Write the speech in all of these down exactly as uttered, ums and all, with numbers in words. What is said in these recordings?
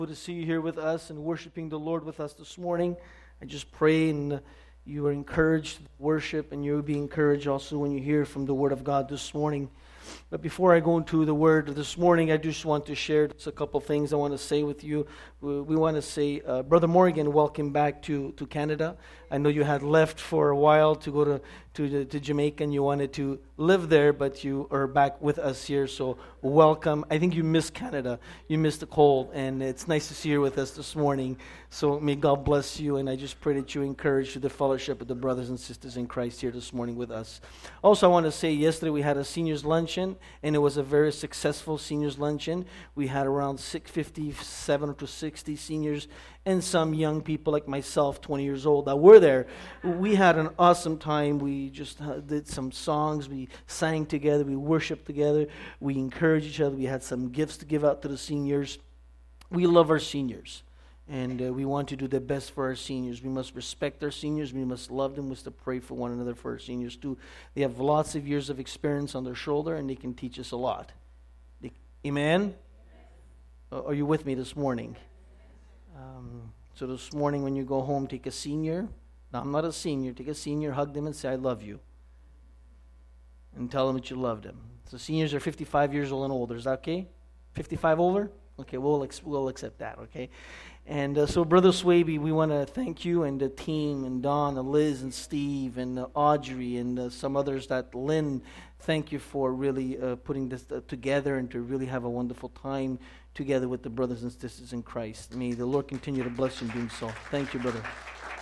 To see you here with us and worshiping the Lord with us this morning. I just pray and you are encouraged to worship, and you'll be encouraged also when you hear from the Word of God this morning. But before I go into the Word this morning, I just want to share just a couple things I want to say with you. We, we want to say, uh, Brother Morgan, welcome back to, to Canada. I know you had left for a while to go to, to, to Jamaica, and you wanted to live there, but you are back with us here, so welcome. I think you missed Canada. You missed the cold, and it's nice to see you with us this morning. So may God bless you, and I just pray that you encourage the fellowship of the brothers and sisters in Christ here this morning with us. Also, I want to say, yesterday we had a seniors luncheon, and it was a very successful seniors luncheon. We had around six fifty-seven to sixty seniors and some young people like myself, twenty years old, that were there. We had an awesome time. We just uh, did some songs. We sang together. We worshiped together. We encouraged each other. We had some gifts to give out to the seniors. We love our seniors, and uh, we want to do the best for our seniors. We must respect our seniors. We must love them. We must pray for one another for our seniors too. They have lots of years of experience on their shoulder, and they can teach us a lot. They, amen? Uh, are you with me this morning? Um, so this morning when you go home, take a senior. Now, I'm not a senior. Take a senior, hug them, and say, I love you. And tell them that you love them. So seniors are fifty-five years old and older. Is that okay? fifty-five over? Okay, we'll ex- we'll accept that, okay? And uh, so, Brother Swaby, we want to thank you and the team, and Don, and Liz, and Steve, and uh, Audrey, and uh, some others that Lynn, thank you for really uh, putting this uh, together and to really have a wonderful time together with the brothers and sisters in Christ. May the Lord continue to bless you in doing so. Thank you, brother.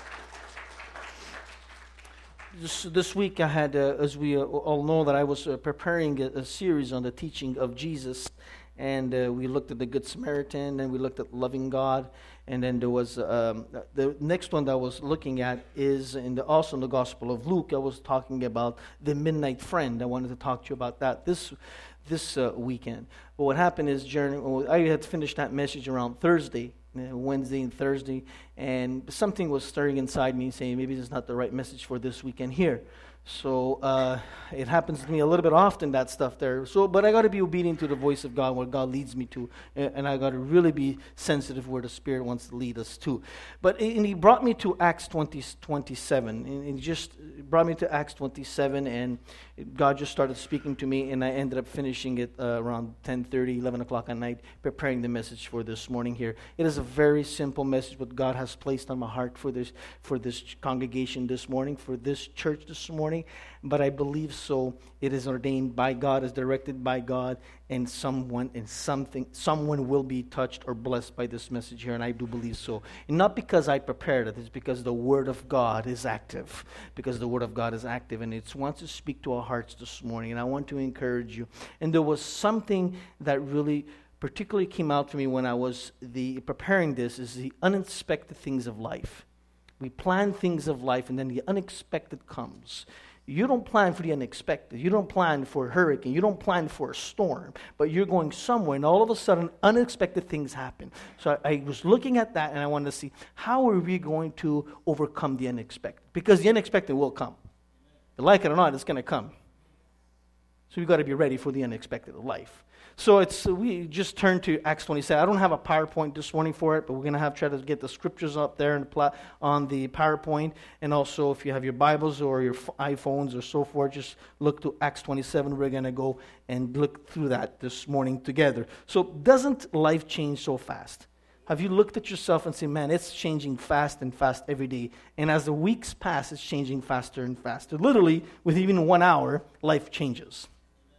This, this week I had, uh, as we uh, all know, that I was uh, preparing a, a series on the teaching of Jesus. And uh, we looked at the Good Samaritan, and we looked at loving God. And then there was, um, the next one that I was looking at is in the, also in the Gospel of Luke. I was talking about the midnight friend. I wanted to talk to you about that this this uh, weekend. But what happened is, during, I had finished that message around Thursday, uh, Wednesday and Thursday, and something was stirring inside me saying, maybe this is not the right message for this weekend here. So uh, it happens to me a little bit often, that stuff there. So, but I got to be obedient to the voice of God, where God leads me to, and I got to really be sensitive where the Spirit wants to lead us to. But and He brought me to Acts twenty, twenty-seven, and He just brought me to Acts twenty-seven, and God just started speaking to me, and I ended up finishing it uh, around ten thirty, eleven o'clock at night, preparing the message for this morning here. It is a very simple message, what God has placed on my heart for this for this congregation this morning, for this church this morning. But I believe so. It is ordained by God, is directed by God, and someone and something, someone will be touched or blessed by this message here, and I do believe so. And not because I prepared it, it's because the Word of God is active. Because the Word of God is active, and it wants to speak to our hearts this morning, and I want to encourage you. And there was something that really particularly came out to me when I was the preparing this, is the unexpected things of life. We plan things of life, and then the unexpected comes. You don't plan for the unexpected. You don't plan for a hurricane. You don't plan for a storm. But you're going somewhere, and all of a sudden, unexpected things happen. So I, I was looking at that, and I wanted to see, how are we going to overcome the unexpected? Because the unexpected will come. You like it or not, it's going to come. So we've got to be ready for the unexpected of life. So it's we just turned to Acts twenty-seven. I don't have a PowerPoint this morning for it, but we're going to have to try to get the scriptures up there and pla- on the PowerPoint. And also, if you have your Bibles or your f- iPhones or so forth, just look to Acts twenty-seven. We're going to go and look through that this morning together. So doesn't life change so fast? Have you looked at yourself and said, man, it's changing fast and fast every day. And as the weeks pass, it's changing faster and faster. Literally, with even one hour, life changes.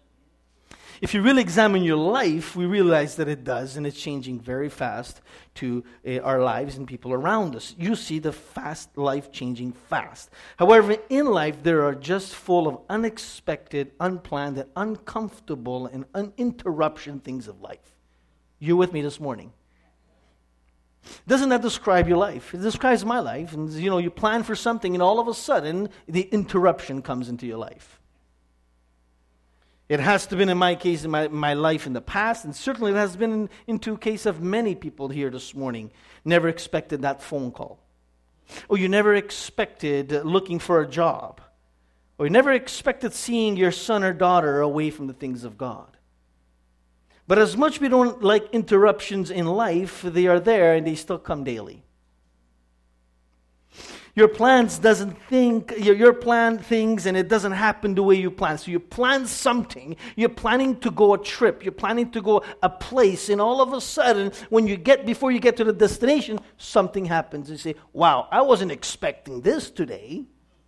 If you really examine your life, we realize that it does, and it's changing very fast to uh, our lives and people around us. You see the fast life changing fast. However, in life, there are just full of unexpected, unplanned, and uncomfortable and uninterruption things of life. You with me this morning? Doesn't that describe your life? It describes my life. And you know, you plan for something, and all of a sudden, the interruption comes into your life. It has to have been in my case, in my, my life in the past, and certainly it has been in, into case of many people here this morning. Never expected that phone call. Or you never expected looking for a job. Or you never expected seeing your son or daughter away from the things of God. But as much we don't like interruptions in life, they are there and they still come daily. Your plans doesn't think, your, your plan things and it doesn't happen the way you plan. So you plan something, you're planning to go a trip, you're planning to go a place, and all of a sudden, when you get, before you get to the destination, something happens. You say, wow, I wasn't expecting this today.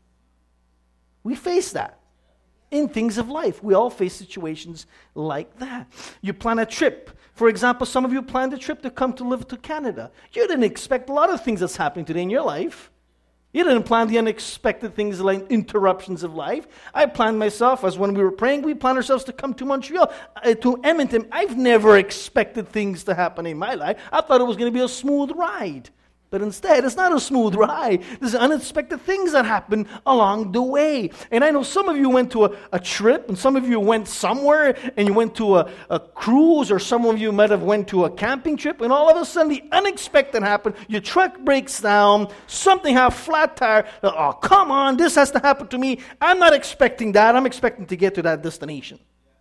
We face that. In things of life, we all face situations like that. You plan a trip. For example, some of you planned a trip to come to live to Canada. You didn't expect a lot of things that's happening today in your life. You didn't plan the unexpected things like interruptions of life. I planned myself, as when we were praying, we planned ourselves to come to Montreal, uh, to Edmonton. I've never expected things to happen in my life. I thought it was going to be a smooth ride. But instead, it's not a smooth ride. There's unexpected things that happen along the way. And I know some of you went to a, a trip, and some of you went somewhere, and you went to a, a cruise, or some of you might have went to a camping trip, and all of a sudden the unexpected happened. Your truck breaks down, something has flat tire. Oh, come on, this has to happen to me. I'm not expecting that. I'm expecting to get to that destination.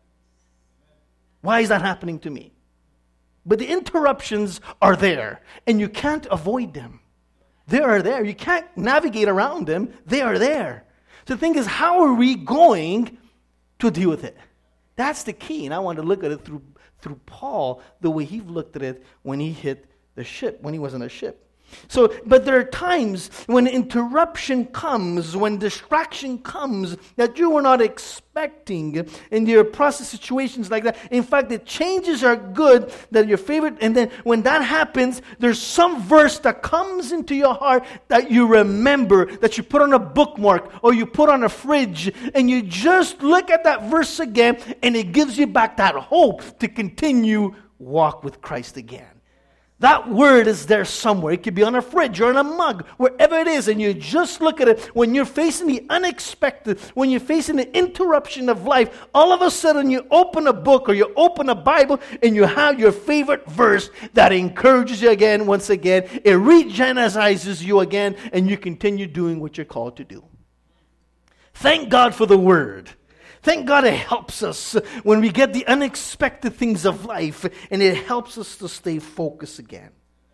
Why is that happening to me? But the interruptions are there, and you can't avoid them. They are there. You can't navigate around them. They are there. So the thing is, how are we going to deal with it? That's the key, and I want to look at it through, through Paul, the way he looked at it when he hit the ship, when he was on a ship. So, but there are times when interruption comes, when distraction comes that you were not expecting, and there are process situations like that. In fact, the changes are good, that your favorite, and then when that happens, there's some verse that comes into your heart that you remember, that you put on a bookmark or you put on a fridge, and you just look at that verse again, and it gives you back that hope to continue walk with Christ again. That word is there somewhere. It could be on a fridge or in a mug, wherever it is, and you just look at it. When you're facing the unexpected, when you're facing the interruption of life, all of a sudden you open a book or you open a Bible and you have your favorite verse that encourages you again, once again. It re-energizes you again, and you continue doing what you're called to do. Thank God for the word. Thank God it helps us when we get the unexpected things of life, and it helps us to stay focused again.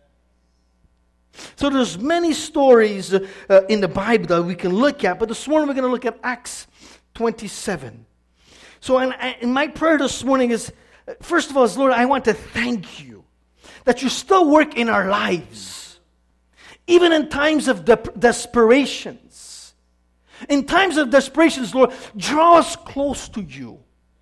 So there's many stories uh, in the Bible that we can look at, but this morning we're going to look at Acts twenty-seven. So in, in my prayer this morning is, first of all, is, Lord, I want to thank you that you still work in our lives, even in times of de- desperation. In times of desperation, Lord, draw us close to you.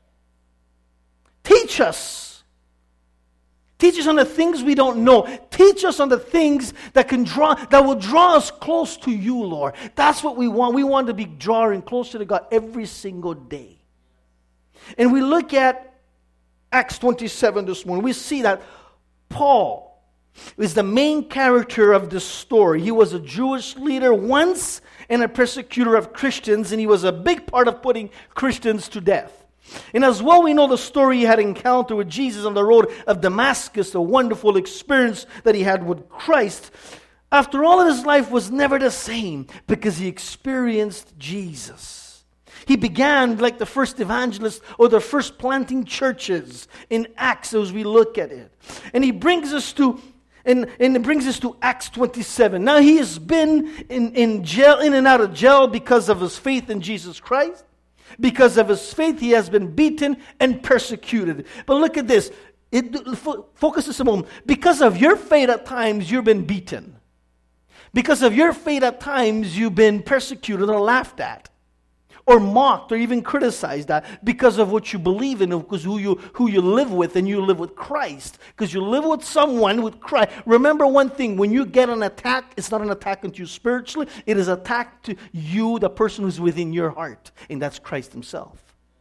Teach us. Teach us on the things we don't know. Teach us on the things that can draw, that will draw us close to you, Lord. That's what we want. We want to be drawing closer to God every single day. And we look at Acts twenty-seven this morning. We see that Paul is the main character of this story. He was a Jewish leader once and a persecutor of Christians, and he was a big part of putting Christians to death. And as well, we know the story he had encountered with Jesus on the road of Damascus, a wonderful experience that he had with Christ. After all of his life was never the same because he experienced Jesus. He began like the first evangelist or the first planting churches in Acts as we look at it. And he brings us to And, and it brings us to Acts twenty-seven. Now he has been in, in jail, in and out of jail because of his faith in Jesus Christ. Because of his faith, he has been beaten and persecuted. But look at this. It, focus this a moment. Because of your faith at times, you've been beaten. Because of your faith at times, you've been persecuted or laughed at, or mocked, or even criticized that because of what you believe in, because who you who you live with, and you live with Christ. Because you live with someone with Christ. Remember one thing, when you get an attack, it's not an attack on you spiritually, it is an attack to you, the person who's within your heart, and that's Christ himself.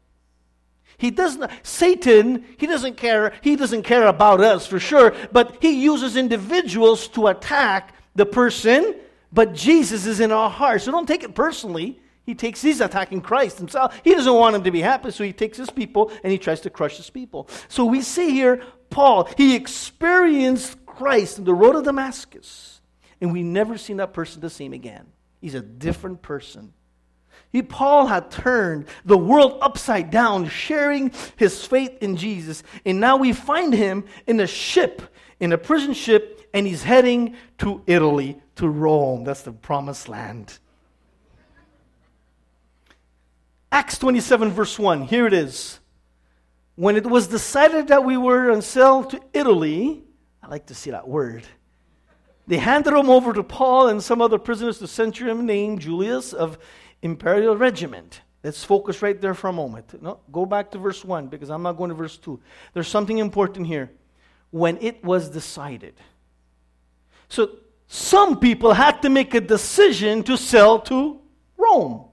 He doesn't, Satan, he doesn't care, he doesn't care about us for sure, but he uses individuals to attack the person, but Jesus is in our hearts. So don't take it personally. He takes, he's attacking Christ himself. He doesn't want him to be happy, so he takes his people and he tries to crush his people. So we see here, Paul, he experienced Christ on the road of Damascus, and we never seen that person the same again. He's a different person. He, Paul had turned the world upside down, sharing his faith in Jesus. And now we find him in a ship, in a prison ship, and he's heading to Italy, to Rome. That's the promised land. Acts twenty-seven, verse one. Here it is. When it was decided that we were on sale to Italy, I like to see that word. They handed him over to Paul and some other prisoners to centurion named Julius of Imperial Regiment. Let's focus right there for a moment. No, go back to verse one because I'm not going to verse two. There's something important here. When it was decided. So some people had to make a decision to sell to Rome.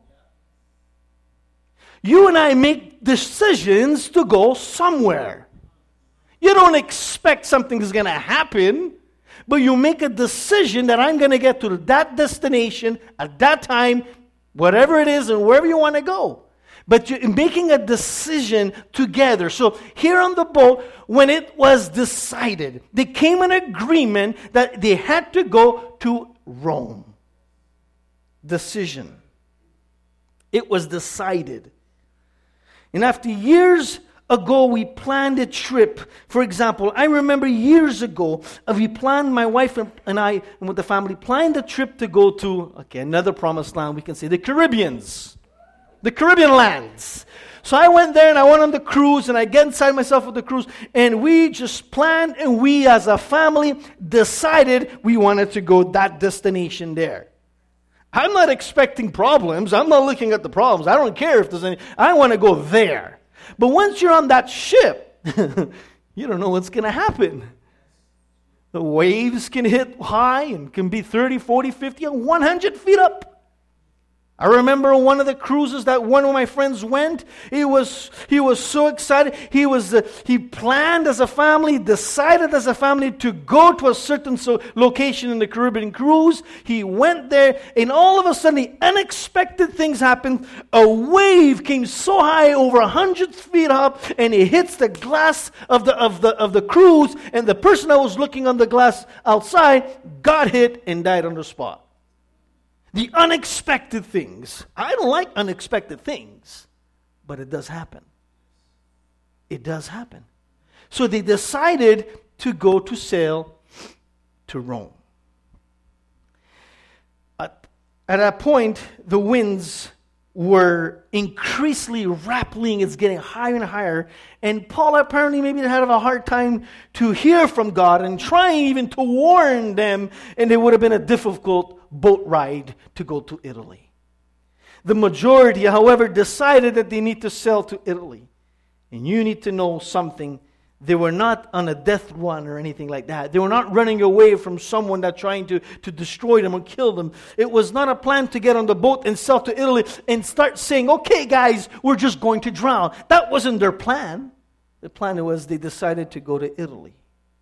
You and I make decisions to go somewhere. You don't expect something is going to happen, but you make a decision that I'm going to get to that destination at that time, whatever it is and wherever you want to go. But you're making a decision together. So here on the boat, when it was decided, they came in agreement that they had to go to Rome. Decision. It was decided. And after years ago, we planned a trip. For example, I remember years ago, uh, we planned, my wife and I, and with the family, planned a trip to go to, okay, another promised land, we can say, the Caribbeans. The Caribbean lands. So I went there and I went on the cruise and I get inside myself with the cruise and we just planned and we as a family decided we wanted to go that destination there. I'm not expecting problems. I'm not looking at the problems. I don't care if there's any. I want to go there. But once you're on that ship, you don't know what's going to happen. The waves can hit high and can be thirty, forty, fifty, and one hundred feet up. I remember one of the cruises that one of my friends went. He was he was so excited. He was uh, he planned as a family, decided as a family to go to a certain so, location in the Caribbean cruise. He went there, and all of a sudden, unexpected things happened. A wave came so high, over a hundred feet up, and it hits the glass of the of the of the cruise. And the person that was looking on the glass outside got hit and died on the spot. The unexpected things. I don't like unexpected things, but it does happen. It does happen. So they decided to go to sail to Rome. At, at that point, the winds were increasingly rapidly, it's getting higher and higher. And Paul apparently maybe had a hard time to hear from God and trying even to warn them, and it would have been a difficult boat ride to go to Italy. The majority, however, decided that they need to sail to Italy. And you need to know something. They were not on a death run or anything like that. They were not running away from someone that's trying to, to destroy them or kill them. It was not a plan to get on the boat and sail to Italy and start saying, okay, guys, we're just going to drown. That wasn't their plan. The plan was they decided to go to Italy.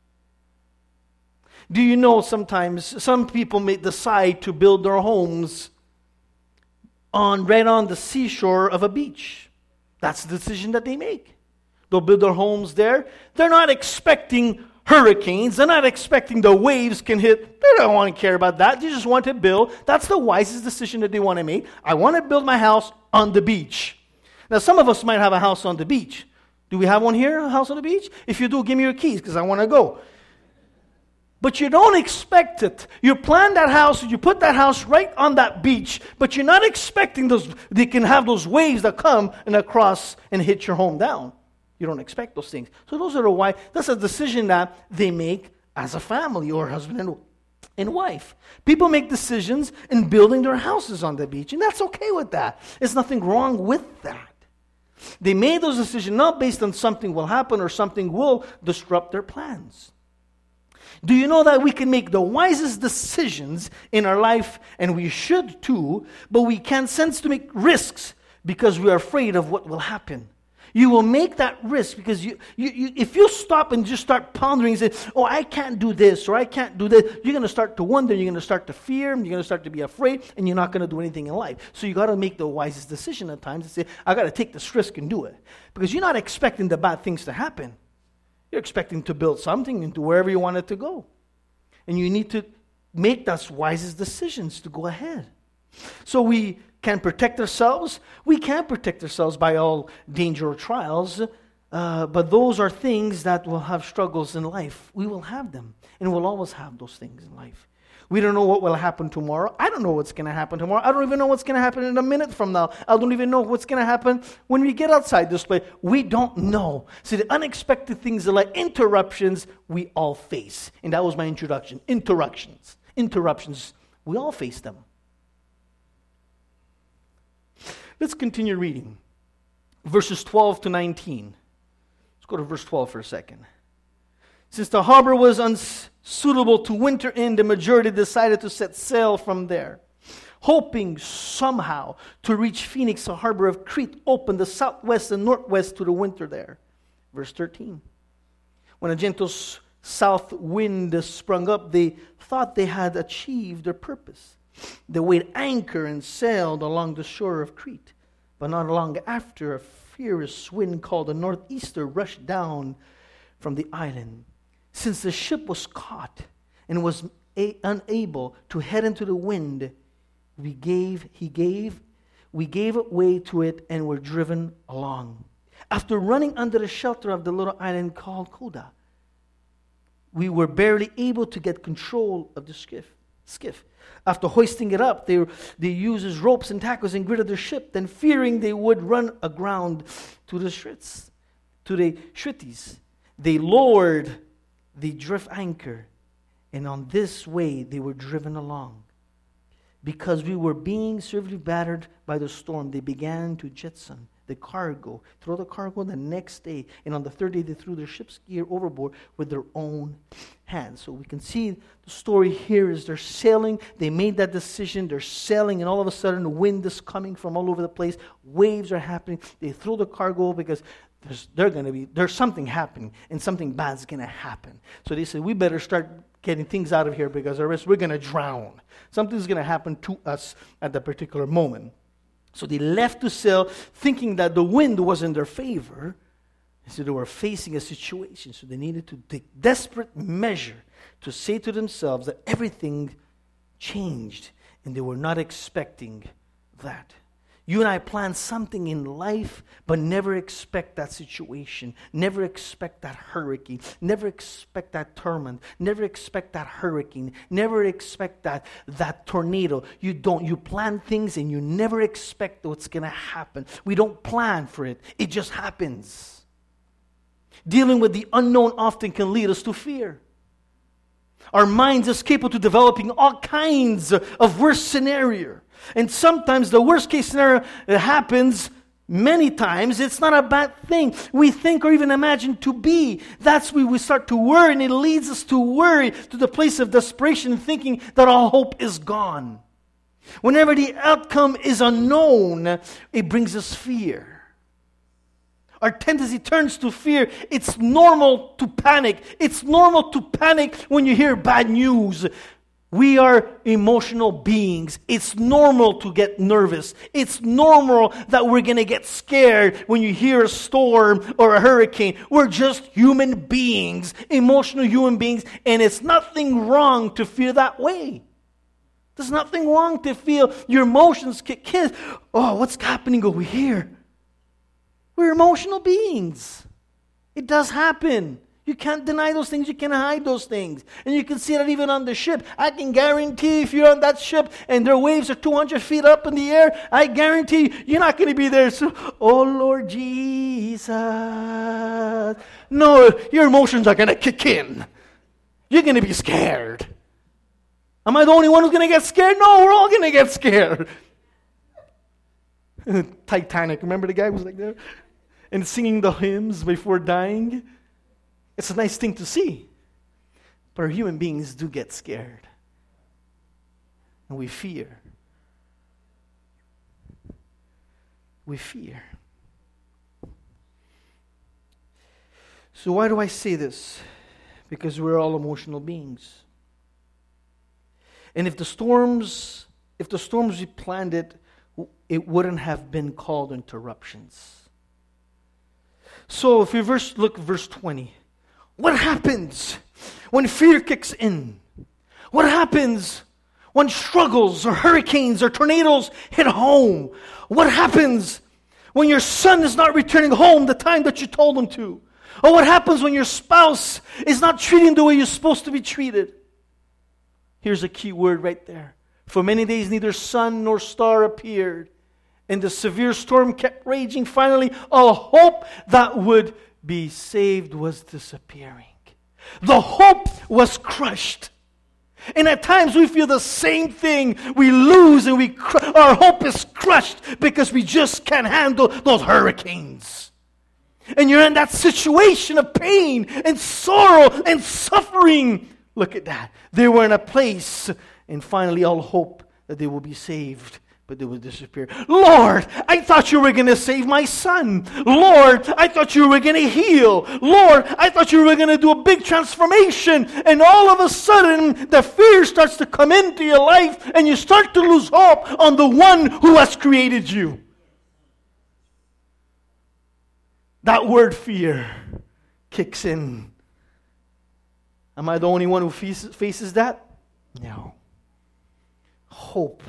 Do you know sometimes some people may decide to build their homes on right on the seashore of a beach? That's the decision that they make. They'll build their homes there. They're not expecting hurricanes. They're not expecting the waves can hit. They don't want to care about that. They just want to build. That's the wisest decision that they want to make. I want to build my house on the beach. Now, some of us might have a house on the beach. Do we have one here, a house on the beach? If you do, give me your keys because I want to go. But you don't expect it. You plan that house, you put that house right on that beach, but you're not expecting those, they can have those waves that come and across and hit your home down. You don't expect those things. So those are the why. That's a decision that they make as a family or husband and, and wife. People make decisions in building their houses on the beach, and that's okay with that. There's nothing wrong with that. They made those decisions not based on something will happen or something will disrupt their plans. Do you know that we can make the wisest decisions in our life, and we should too, but we can't sense to make risks because we are afraid of what will happen. You will make that risk because you, you, you if you stop and just start pondering and say, oh, I can't do this or I can't do this, you're going to start to wonder, you're going to start to fear, you're going to start to be afraid, and you're not going to do anything in life. So you got to make the wisest decision at times and say, I got to take this risk and do it. Because you're not expecting the bad things to happen. You're expecting to build something into wherever you want it to go. And you need to make those wisest decisions to go ahead. So we can protect ourselves. We can protect ourselves by all danger or trials, uh, but those are things that will have struggles in life. We will have them, and we'll always have those things in life. We don't know what will happen tomorrow. I don't know what's going to happen tomorrow. I don't even know what's going to happen in a minute from now. I don't even know what's going to happen when we get outside this place. We don't know. So the unexpected things are like interruptions we all face. And that was my introduction. Interruptions. Interruptions. We all face them. Let's continue reading. Verses twelve to nineteen. Let's go to verse twelve for a second. Since the harbor was unsuitable to winter in, the majority decided to set sail from there, hoping somehow to reach Phoenix, a harbor of Crete, open the southwest and northwest to the winter there. Verse thirteen. When a gentle south wind sprung up, they thought they had achieved their purpose. They weighed anchor and sailed along the shore of Crete. But not long after, a fierce wind called a northeaster rushed down from the island. Since the ship was caught and was a- unable to head into the wind, we gave, he gave, we gave way to it and were driven along. After running under the shelter of the little island called Koda, we were barely able to get control of the skiff. skiff. After hoisting it up, they, they used ropes and tackles and gridded the ship. Then, fearing they would run aground to the Shrits, to the Shrittis, they lowered the drift anchor, and on this way they were driven along. Because we were being severely battered by the storm, they began to jettison the cargo, throw the cargo the next day, and on the third day they threw their ship's gear overboard with their own hands. So we can see the story here is they're sailing, they made that decision, they're sailing, and all of a sudden the wind is coming from all over the place, waves are happening, they throw the cargo because there's, they're going to be, there's something happening, and something bad's going to happen. So they said, we better start getting things out of here because otherwise we're going to drown. Something's going to happen to us at that particular moment. So they left to sail thinking that the wind was in their favor. So they were facing a situation. So they needed to take desperate measure to say to themselves that everything changed. And they were not expecting that. You and I plan something in life, but never expect that situation. Never expect that hurricane. Never expect that torment. Never expect that hurricane. Never expect that, that tornado. You don't. You plan things and you never expect what's going to happen. We don't plan for it. It just happens. Dealing with the unknown often can lead us to fear. Our minds is capable of developing all kinds of worst scenarios. And sometimes the worst case scenario happens many times. It's not a bad thing we think or even imagine to be. That's when we start to worry, and it leads us to worry to the place of desperation, thinking that all hope is gone. Whenever the outcome is unknown, it brings us fear. Our tendency turns to fear. It's normal to panic. It's normal to panic when you hear bad news. We are emotional beings. It's normal to get nervous. It's normal that we're going to get scared when you hear a storm or a hurricane. We're just human beings, emotional human beings, and it's nothing wrong to feel that way. There's nothing wrong to feel your emotions kick in. Oh, what's happening over here? We're emotional beings. It does happen. You can't deny those things. You can't hide those things. And you can see that even on the ship. I can guarantee if you're on that ship and their waves are two hundred feet up in the air, I guarantee you, you're not going to be there. So, oh, Lord Jesus. No, your emotions are going to kick in. You're going to be scared. Am I the only one who's going to get scared? No, we're all going to get scared. Titanic, remember the guy who was like there? And singing the hymns before dying? It's a nice thing to see. But our human beings do get scared. And we fear. We fear. So why do I say this? Because we're all emotional beings. And if the storms, if the storms we planned it, it wouldn't have been called interruptions. So if we verse, look at verse twenty. What happens when fear kicks in? What happens When struggles or hurricanes or tornadoes hit home, what happens when your son is not returning home the time that you told him to? Or what happens when your spouse is not treating the way you're supposed to be treated? Here's a key word right there. For many days neither sun nor star appeared, and the severe storm kept raging. Finally, all hope that would be saved was disappearing. The hope was crushed. And at times we feel the same thing. We lose and we cr- our hope is crushed because we just can't handle those hurricanes. And you're in that situation of pain and sorrow and suffering. Look at that. They were in a place, and finally all hope that they will be saved, but they will disappear. Lord, I thought you were going to save my son. Lord, I thought you were going to heal. Lord, I thought you were going to do a big transformation. And all of a sudden, the fear starts to come into your life, and you start to lose hope on the one who has created you. That word fear kicks in. Am I the only one who faces, faces that? No. Hope.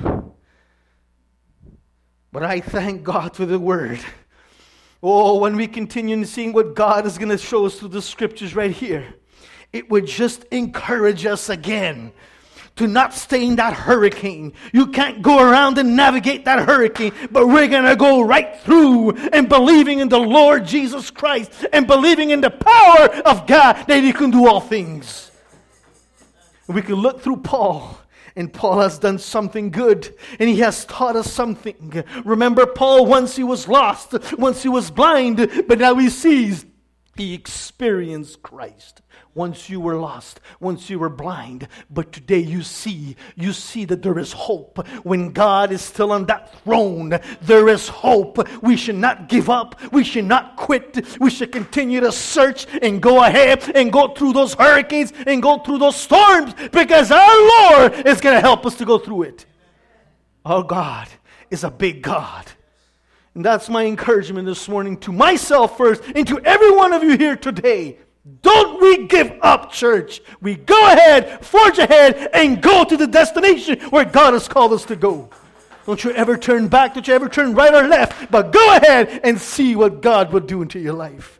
But I thank God for the Word. Oh, when we continue in seeing what God is going to show us through the Scriptures right here, it would just encourage us again to not stay in that hurricane. You can't go around and navigate that hurricane, but we're going to go right through and believing in the Lord Jesus Christ and believing in the power of God that He can do all things. We can look through Paul. And Paul has done something good, and he has taught us something. Remember, Paul, once he was lost, once he was blind, but now he sees. He experienced Christ. Once you were lost, once you were blind, but today you see, you see that there is hope. When God is still on that throne, there is hope. We should not give up. We should not quit. We should continue to search and go ahead and go through those hurricanes and go through those storms, because our Lord is going to help us to go through it. Our God is a big God. And that's my encouragement this morning to myself first and to every one of you here today. Don't we give up, church. We go ahead, forge ahead, and go to the destination where God has called us to go. Don't you ever turn back. Don't you ever turn right or left. But go ahead and see what God will do into your life.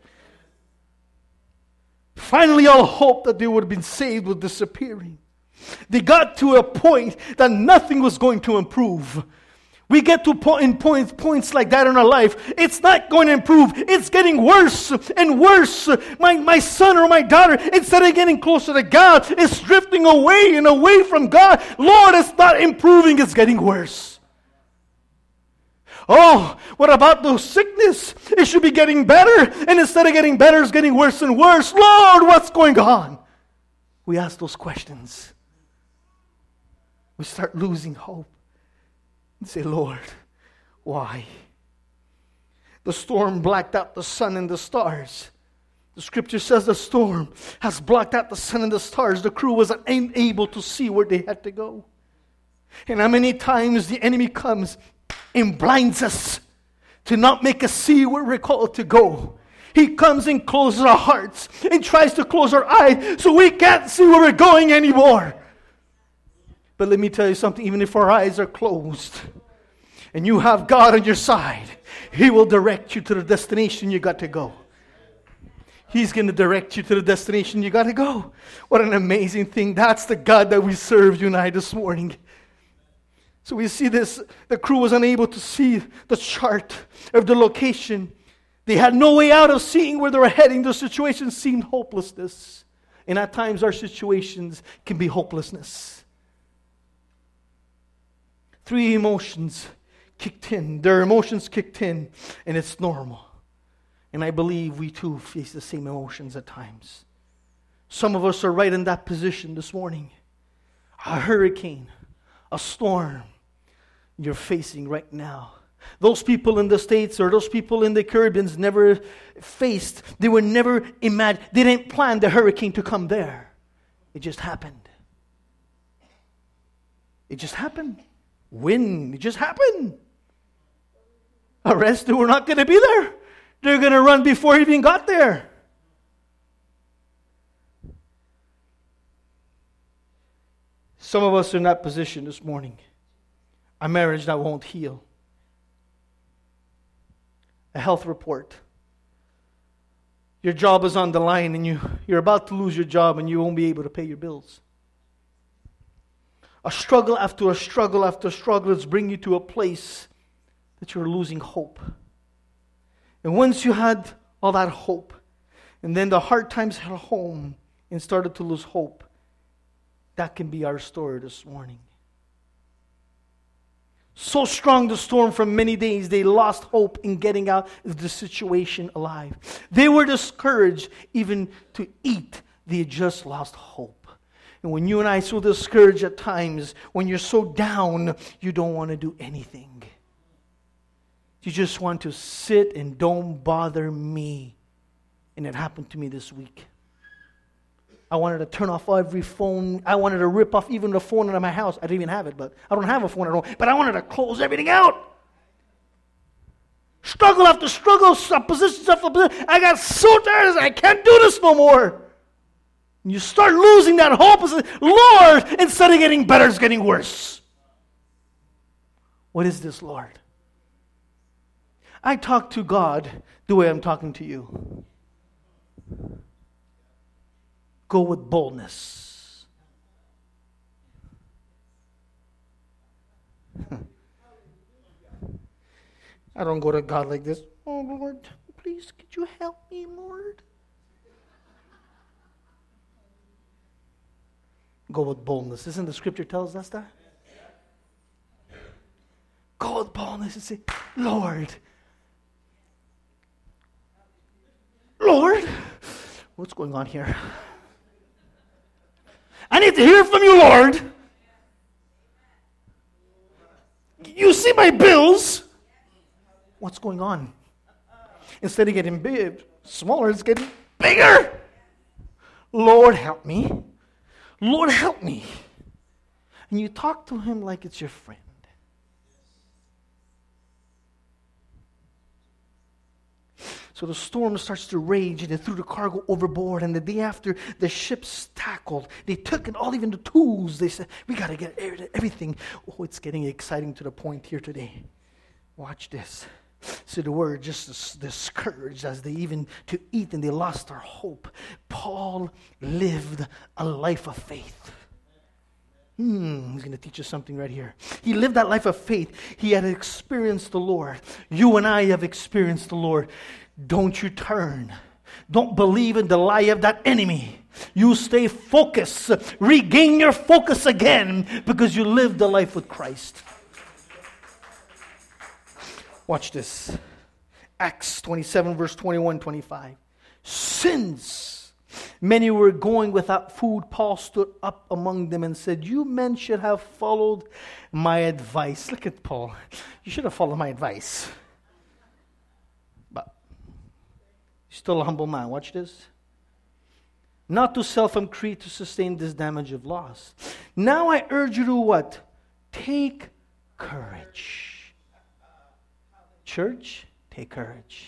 Finally, all hope that they would have been saved was disappearing. They got to a point that nothing was going to improve. We get to po- in points, points like that in our life. It's not going to improve. It's getting worse and worse. My, my son or my daughter, instead of getting closer to God, is drifting away and away from God. Lord, it's not improving. It's getting worse. Oh, what about the sickness? It should be getting better. And instead of getting better, it's getting worse and worse. Lord, what's going on? We ask those questions. We start losing hope. And say, Lord, why? The storm blacked out the sun and the stars. The scripture says the storm has blocked out the sun and the stars. The crew was unable to see where they had to go. And how many times the enemy comes and blinds us to not make us see where we're called to go. He comes and closes our hearts and tries to close our eyes so we can't see where we're going anymore. But let me tell you something, even if our eyes are closed and you have God on your side, He will direct you to the destination you got to go. He's going to direct you to the destination you got to go. What an amazing thing. That's the God that we serve, you and I, this morning. So we see this, the crew was unable to see the chart of the location. They had no way out of seeing where they were heading. The situation seemed hopelessness. And at times our situations can be hopelessness. Three emotions kicked in. Their emotions kicked in, and it's normal. And I believe we too face the same emotions at times. Some of us are right in that position this morning. A hurricane, a storm you're facing right now. Those people in the States or those people in the Caribbean never faced, they were never imagined, they didn't plan the hurricane to come there. It just happened. It just happened. When? It just happened. The rest were not going to be there. They're going to run before he even got there. Some of us are in that position this morning. A marriage that won't heal. A health report. Your job is on the line and you, you're about to lose your job and you won't be able to pay your bills. A struggle after a struggle after a struggle is bringing you to a place that you're losing hope. And once you had all that hope, and then the hard times hit home and started to lose hope, that can be our story this morning. So strong the storm for many days, they lost hope in getting out of the situation alive. They were discouraged even to eat. They had just lost hope. And when you and I are so discouraged at times, when you're so down, you don't want to do anything. You just want to sit and don't bother me. And it happened to me this week. I wanted to turn off every phone. I wanted to rip off even the phone in my house. I didn't even have it, but I don't have a phone at home. But I wanted to close everything out. Struggle after struggle, opposition after opposition. I got so tired, I can't do this no more. And you start losing that hope. Say, Lord, instead of getting better, it's getting worse. What is this, Lord? I talk to God the way I'm talking to you. Go with boldness. I don't go to God like this. Oh, Lord, please, could you help me, Lord? Go with boldness. Isn't the scripture tells us that? Go with boldness and say, Lord, Lord, what's going on here? I need to hear from you, Lord. You see my bills. What's going on? Instead of getting big, smaller, it's getting bigger. Lord, help me. Lord, help me. And you talk to him like it's your friend. So the storm starts to rage, and they threw the cargo overboard. And the day after, the ship's tackled. They took it all, even the tools. They said, we got to get everything. Oh, it's getting exciting to the point here today. Watch this. So the word just discouraged as they even to eat, and they lost their hope. Paul lived a life of faith. Hmm, he's going to teach us something right here. He lived that life of faith. He had experienced the Lord. You and I have experienced the Lord. Don't you turn. Don't believe in the lie of that enemy. You stay focused. Regain your focus again because you lived the life with Christ. Watch this. Acts twenty-seven, verse twenty-one, twenty-five. Since many were going without food, Paul stood up among them and said, you men should have followed my advice. Look at Paul. You should have followed my advice. But he's still a humble man. Watch this. Not to sell from Crete to sustain this damage of loss. Now I urge you to what? Take courage. Church, take courage.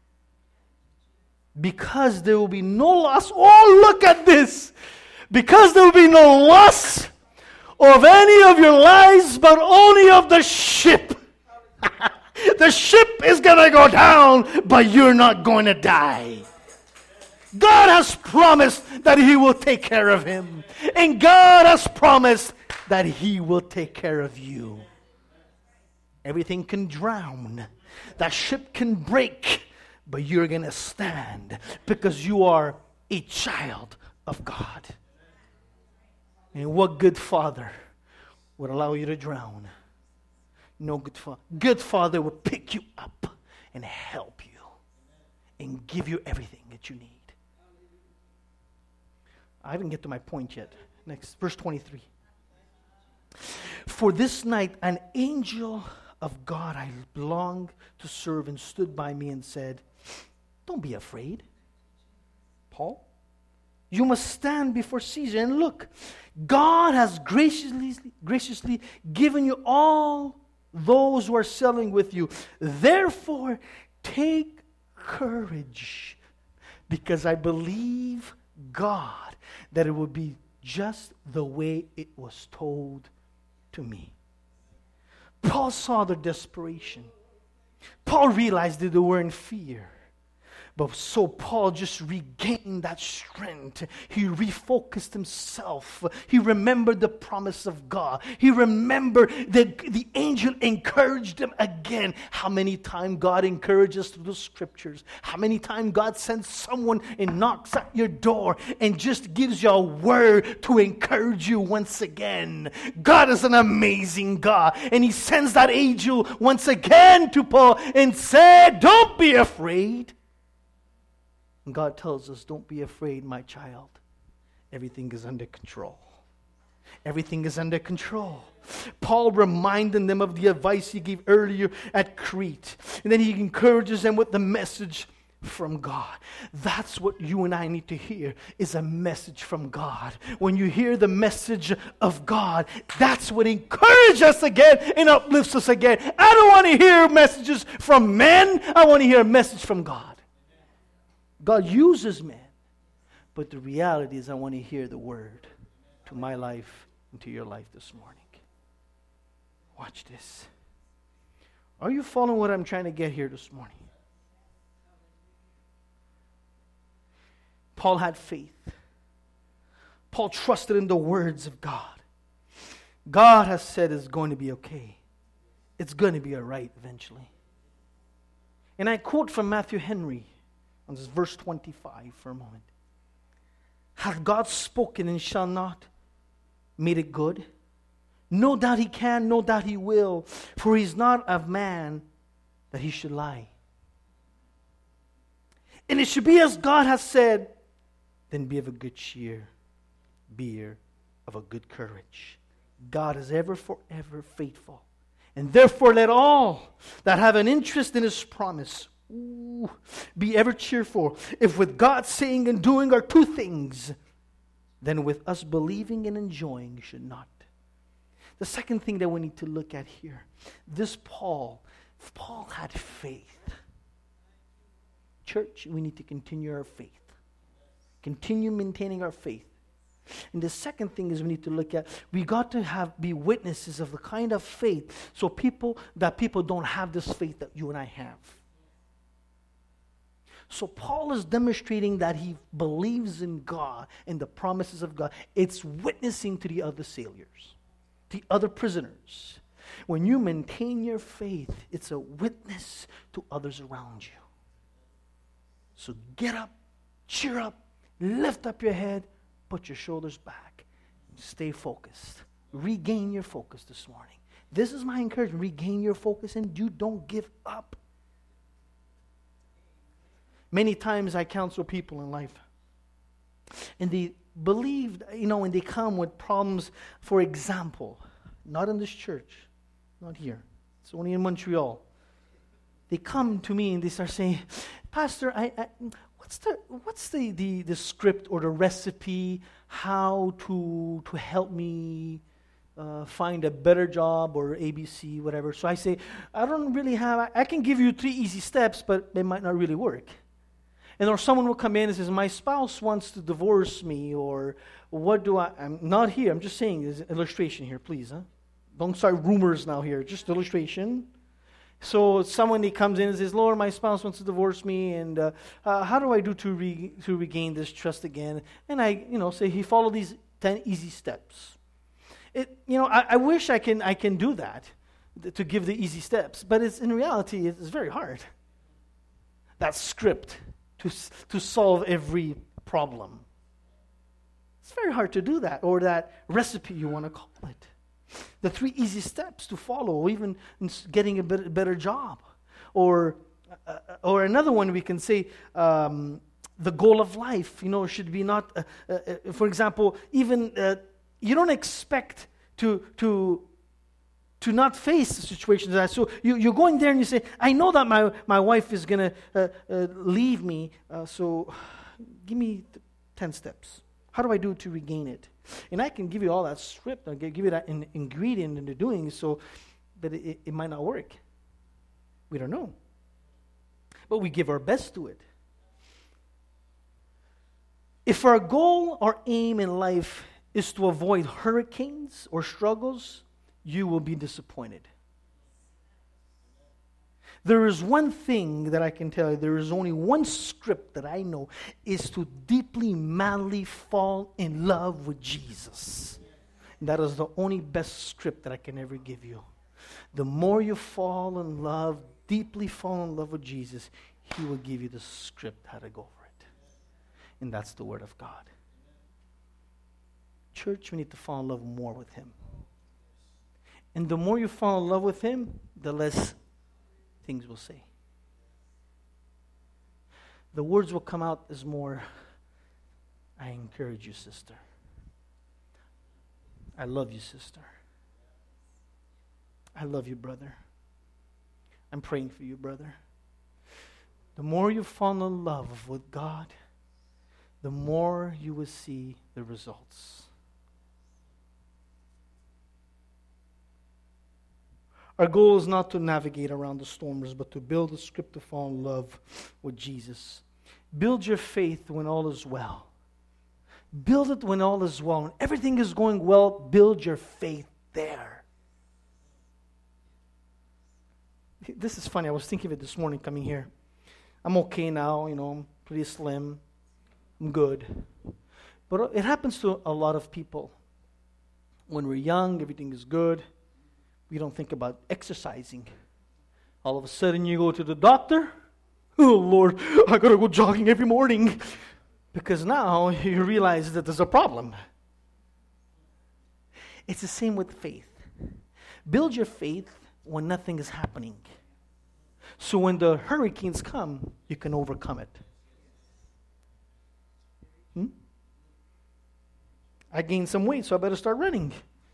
Because there will be no loss. Oh, look at this. Because there will be no loss of any of your lives, but only of the ship. The ship is going to go down, but you're not going to die. God has promised that He will take care of him. And God has promised that He will take care of you. Everything can drown. That ship can break, but you're going to stand because you are a child of God. And what good father would allow you to drown? No good father. Good father will pick you up and help you and give you everything that you need. I didn't get to my point yet. Next, verse twenty-three. For this night an angel of God I longed to serve and stood by me and said, don't be afraid, Paul. You must stand before Caesar. And look, God has graciously, graciously given you all those who are selling with you. Therefore, take courage, because I believe God that it will be just the way it was told to me. Paul saw their desperation. Paul realized that they were in fear. But so Paul just regained that strength. He refocused himself. He remembered the promise of God. He remembered that the angel encouraged him again. How many times God encourages through the scriptures? How many times God sends someone and knocks at your door and just gives you a word to encourage you once again? God is an amazing God. And he sends that angel once again to Paul and said, don't be afraid. And God tells us, don't be afraid, my child. Everything is under control. Everything is under control. Paul reminded them of the advice he gave earlier at Crete. And then he encourages them with the message from God. That's what you and I need to hear, is a message from God. When you hear the message of God, that's what encourages us again and uplifts us again. I don't want to hear messages from men. I want to hear a message from God. God uses men, but the reality is I want to hear the word to my life and to your life this morning. Watch this. Are you following what I'm trying to get here this morning? Paul had faith. Paul trusted in the words of God. God has said it's going to be okay. It's going to be all right eventually. And I quote from Matthew Henry. On this verse twenty-five for a moment. Hath God spoken and shall not made it good? No doubt he can, no doubt he will. For he is not of man that he should lie. And it should be as God has said, then be of a good cheer. Be of a good courage. God is ever forever faithful. And therefore let all that have an interest in his promise Ooh, be ever cheerful. If with God saying and doing are two things, then with us believing and enjoying you should not. The second thing that we need to look at here, this Paul, Paul had faith. Church, we need to continue our faith. Continue maintaining our faith. And the second thing is we need to look at, we got to have be witnesses of the kind of faith so people that people don't have this faith that you and I have. So Paul is demonstrating that he believes in God and the promises of God. It's witnessing to the other sailors, the other prisoners. When you maintain your faith, it's a witness to others around you. So get up, cheer up, lift up your head, put your shoulders back, and stay focused. Regain your focus this morning. This is my encouragement. Regain your focus and you don't give up. Many times I counsel people in life, and they believe, you know, when they come with problems, for example, not in this church, not here, it's only in Montreal. They come to me and they start saying, Pastor, I, I what's the what's the, the, the script or the recipe how to to help me uh, find a better job or A B C, whatever. So I say, I don't really have, I, I can give you three easy steps, but they might not really work. And or someone will come in and says, my spouse wants to divorce me, or what do I, I'm not here, I'm just saying, there's an illustration here, please. Huh? Don't start rumors now here, just illustration. So someone he comes in and says, Lord, my spouse wants to divorce me, and uh, uh, how do I do to re- to regain this trust again? And I, you know, say, he follow these ten easy steps. It, you know, I, I wish I can I can do that, th- to give the easy steps, but it's in reality it's very hard. That script to to solve every problem. It's very hard to do that, or that recipe you want to call it. The three easy steps to follow, or even in getting a bit, better job. Or uh, or another one we can say, um, the goal of life, you know, should be not, uh, uh, for example, even, uh, you don't expect to to to not face the situations like that. So you, you're going there and you say, I know that my, my wife is going to uh, uh, leave me, uh, so give me ten steps. How do I do to regain it? And I can give you all that script, I can give you that in, ingredient into doing so, but it, it might not work. We don't know. But we give our best to it. If our goal or aim in life is to avoid hurricanes or struggles, you will be disappointed. There is one thing that I can tell you, there is only one script that I know, is to deeply, madly fall in love with Jesus. And that is the only best script that I can ever give you. The more you fall in love, deeply fall in love with Jesus, He will give you the script how to go over it. And that's the Word of God. Church, we need to fall in love more with Him. And the more you fall in love with Him, the less things will say. The words will come out as more, I encourage you, sister. I love you, sister. I love you, brother. I'm praying for you, brother. The more you fall in love with God, the more you will see the results. Our goal is not to navigate around the storms, but to build a script to fall in love with Jesus. Build your faith when all is well. Build it when all is well. When everything is going well, build your faith there. This is funny. I was thinking of it this morning coming here. I'm okay now, you know, I'm pretty slim. I'm good. But it happens to a lot of people. When we're young, everything is good. We don't think about exercising. All of a sudden you go to the doctor. Oh, Lord, I got to go jogging every morning. Because now you realize that there's a problem. It's the same with faith. Build your faith when nothing is happening. So when the hurricanes come, you can overcome it. Hmm? I gained some weight, so I better start running.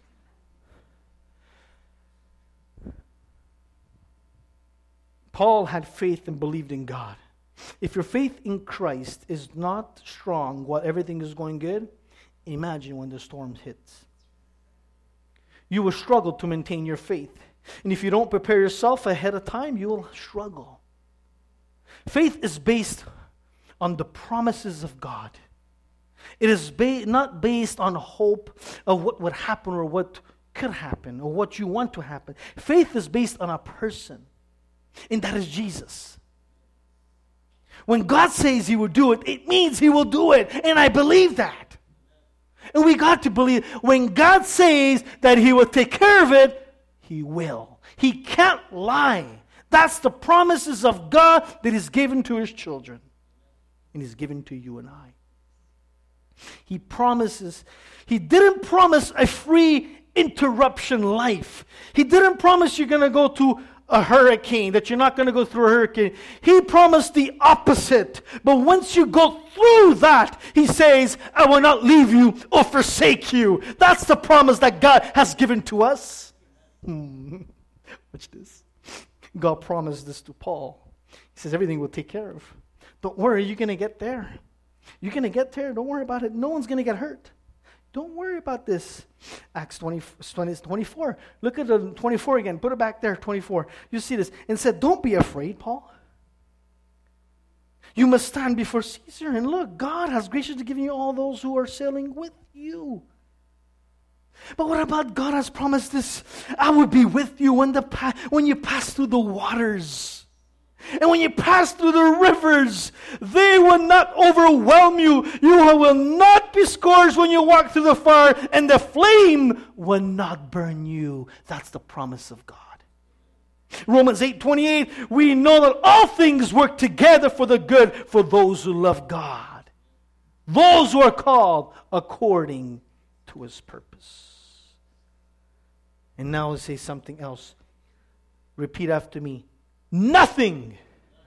Paul had faith and believed in God. If your faith in Christ is not strong while everything is going good, imagine when the storm hits. You will struggle to maintain your faith. And if you don't prepare yourself ahead of time, you will struggle. Faith is based on the promises of God. It is ba- not based on hope of what would happen or what could happen or what you want to happen. Faith is based on a person. And that is Jesus. When God says He will do it, it means He will do it. And I believe that. And we got to believe when God says that He will take care of it, He will. He can't lie. That's the promises of God that is given to His children. And is given to you and I. He promises. He didn't promise a free interruption life. He didn't promise you're going to go to a hurricane, that you're not going to go through a hurricane. He promised the opposite. But once you go through that, He says, I will not leave you or forsake you. That's the promise that God has given to us. Hmm. Watch this. God promised this to Paul. He says, everything will take care of. Don't worry, you're going to get there. You're going to get there. Don't worry about it. No one's going to get hurt. Don't worry about this. Acts twenty, twenty-four. Look at the twenty-four again. Put it back there, twenty-four. You see this. And said, don't be afraid, Paul. You must stand before Caesar. And look, God has graciously given you all those who are sailing with you. But what about God has promised this? I will be with you when, the pa- when you pass through the waters. And when you pass through the rivers, they will not overwhelm you. You will not be scorched when you walk through the fire, and the flame will not burn you. That's the promise of God. Romans eight twenty-eight, we know that all things work together for the good for those who love God. Those who are called according to His purpose. And now I'll say something else. Repeat after me. Nothing,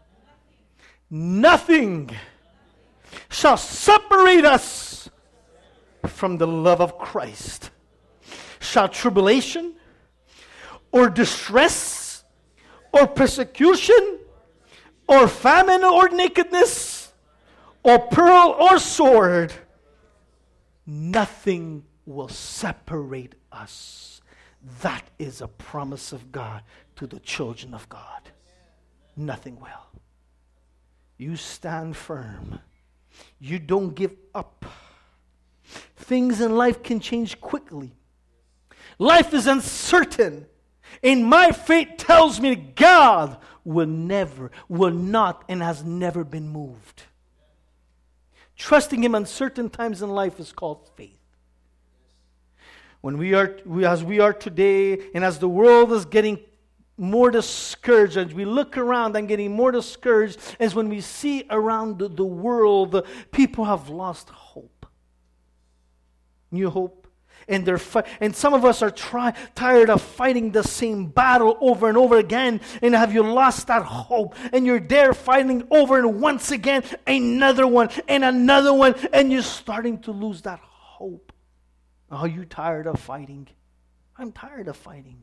nothing shall separate us from the love of Christ. Shall tribulation or distress or persecution or famine or nakedness or peril or sword, nothing will separate us. That is a promise of God to the children of God. Nothing will. You stand firm. You don't give up. Things in life can change quickly. Life is uncertain. And my faith tells me God will never, will not, and has never been moved. Trusting Him in certain times in life is called faith. When we are, we, as we are today, and as the world is getting more discouraged, as we look around and getting more discouraged, as when we see around the, the world, people have lost hope. New hope. And they're fi- and some of us are try- tired of fighting the same battle over and over again. And have you lost that hope? And you're there fighting over and once again, another one and another one. And you're starting to lose that hope. Are you tired of fighting? I'm tired of fighting.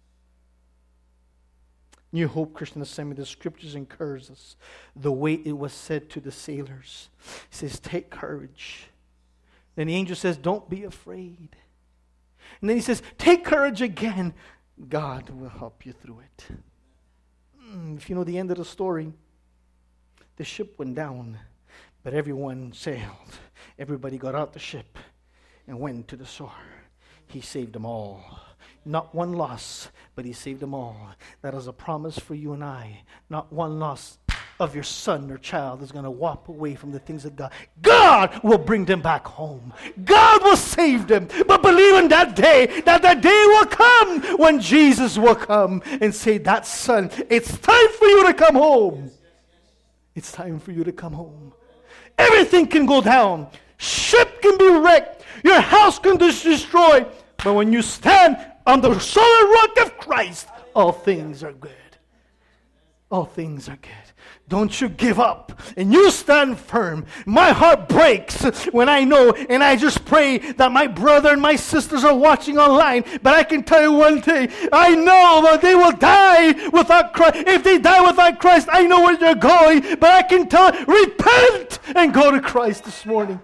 New Hope Christian Assembly, the scriptures encourage us the way it was said to the sailors. It says, take courage. Then the angel says, don't be afraid. And then he says, take courage again. God will help you through it. Mm, if you know the end of the story, the ship went down, but everyone sailed. Everybody got out the ship and went to the shore. He saved them all. Not one loss, but He saved them all. That is a promise for you and I. Not one loss of your son or child is going to walk away from the things of God. God will bring them back home. God will save them. But believe in that day, that that day will come when Jesus will come and say, that son, it's time for you to come home. It's time for you to come home. Everything can go down. Ship can be wrecked. Your house can be destroyed. But when you stand on the solid rock of Christ, all things are good. All things are good. Don't you give up, and you stand firm. My heart breaks when I know, and I just pray that my brother and my sisters are watching online. But I can tell you one thing, I know that they will die without Christ. If they die without Christ, I know where they're going. But I can tell, repent and go to Christ this morning.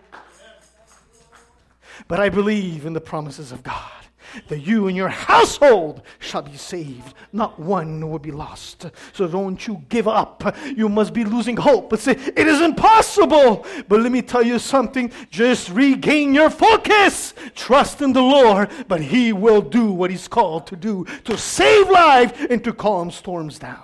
But I believe in the promises of God, that you and your household shall be saved. Not one will be lost. So don't you give up. You must be losing hope. But say, it is impossible. But let me tell you something. Just regain your focus. Trust in the Lord. But He will do what He's called to do. To save life and to calm storms down.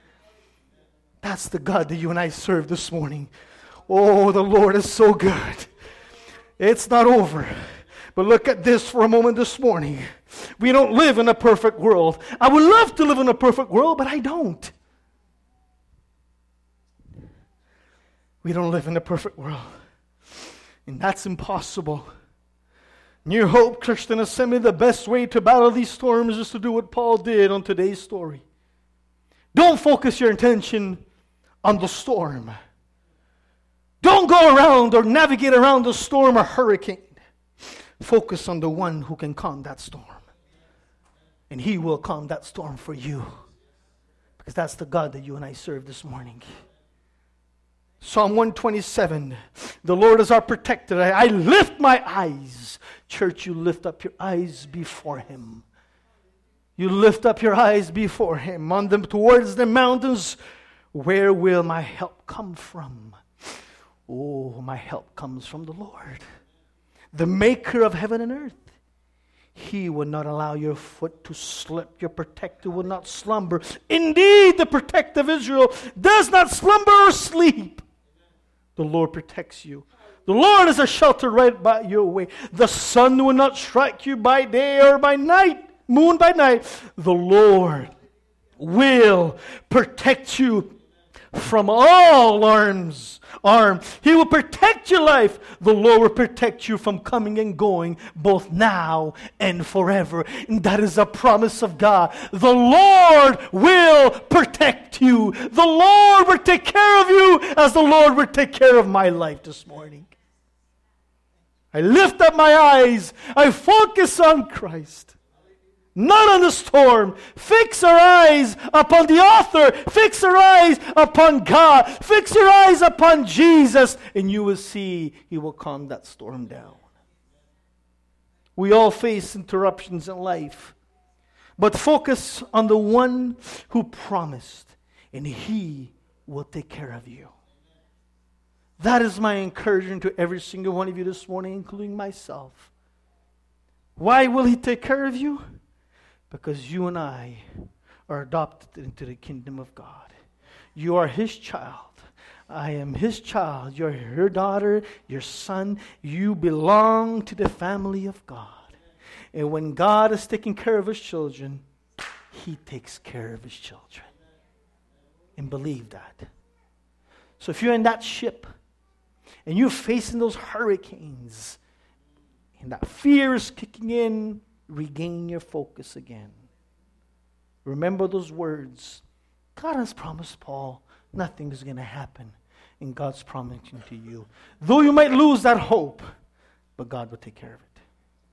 That's the God that you and I serve this morning. Oh, the Lord is so good. It's not over. But look at this for a moment this morning. We don't live in a perfect world. I would love to live in a perfect world, but I don't. We don't live in a perfect world. And that's impossible. New Hope Christian Assembly, the best way to battle these storms is to do what Paul did on today's story. Don't focus your attention on the storm. Don't go around or navigate around the storm or hurricane. Focus on the one who can calm that storm. And He will calm that storm for you. Because that's the God that you and I serve this morning. Psalm one twenty-seven. The Lord is our protector. I, I lift my eyes. Church, you lift up your eyes before Him. You lift up your eyes before Him. On them towards the mountains. Where will my help come from? Oh, my help comes from the Lord, the maker of heaven and earth. He will not allow your foot to slip. Your protector will not slumber. Indeed, the protector of Israel does not slumber or sleep. The Lord protects you. The Lord is a shelter right by your way. The sun will not strike you by day or by night, moon by night. The Lord will protect you from all arms. Arm. He will protect your life. The Lord will protect you from coming and going, both now and forever. And that is a promise of God. The Lord will protect you. The Lord will take care of you as the Lord will take care of my life this morning. I lift up my eyes. I focus on Christ. Not on the storm. Fix our eyes upon the author. Fix our eyes upon God. Fix your eyes upon Jesus. And you will see He will calm that storm down. We all face interruptions in life. But focus on the one who promised. And He will take care of you. That is my encouragement to every single one of you this morning, including myself. Why will He take care of you? Because you and I are adopted into the kingdom of God. You are His child. I am His child. You're her daughter, your son. You belong to the family of God. And when God is taking care of His children, He takes care of His children. And believe that. So if you're in that ship, and you're facing those hurricanes, and that fear is kicking in, regain your focus again. Remember those words. God has promised Paul, nothing is going to happen. And God's promising to you. Though you might lose that hope, but God will take care of it.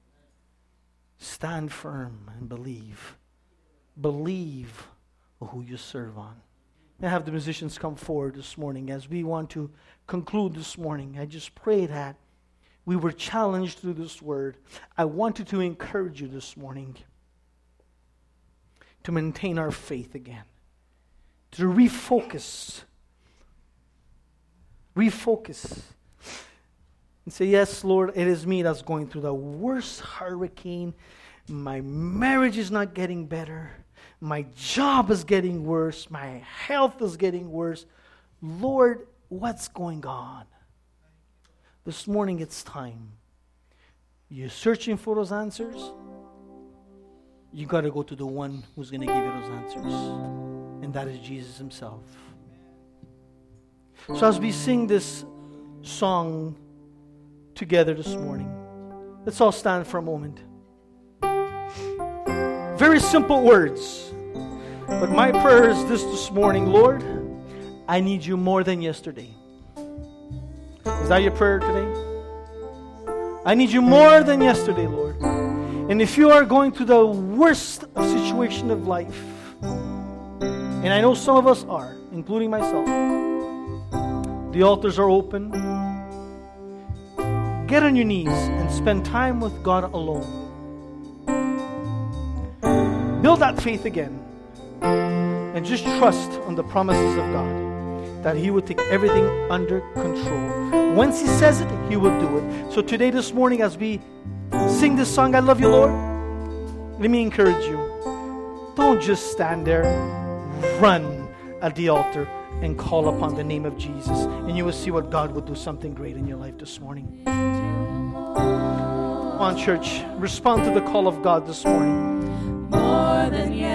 Stand firm and believe. Believe who you serve on. I have the musicians come forward this morning as we want to conclude this morning. I just pray that we were challenged through this word. I wanted to encourage you this morning to maintain our faith again, to refocus, refocus, and say, yes, Lord, it is me that's going through the worst hurricane. My marriage is not getting better. My job is getting worse. My health is getting worse. Lord, what's going on? This morning it's time. You're searching for those answers. You got to go to the one who's going to give you those answers. And that is Jesus Himself. So as we sing this song together this morning, let's all stand for a moment. Very simple words. But my prayer is this this morning, Lord, I need you more than yesterday. Is that your prayer today? I need you more than yesterday, Lord. And if you are going through the worst situation of life, and I know some of us are, including myself, the altars are open. Get on your knees and spend time with God alone. Build that faith again. And just trust on the promises of God, that He will take everything under control. Once He says it, He will do it. So today, this morning, as we sing this song, I Love You, Lord, let me encourage you. Don't just stand there. Run at the altar and call upon the name of Jesus. And you will see what God will do something great in your life this morning. Come on, church. Respond to the call of God this morning. More than yet.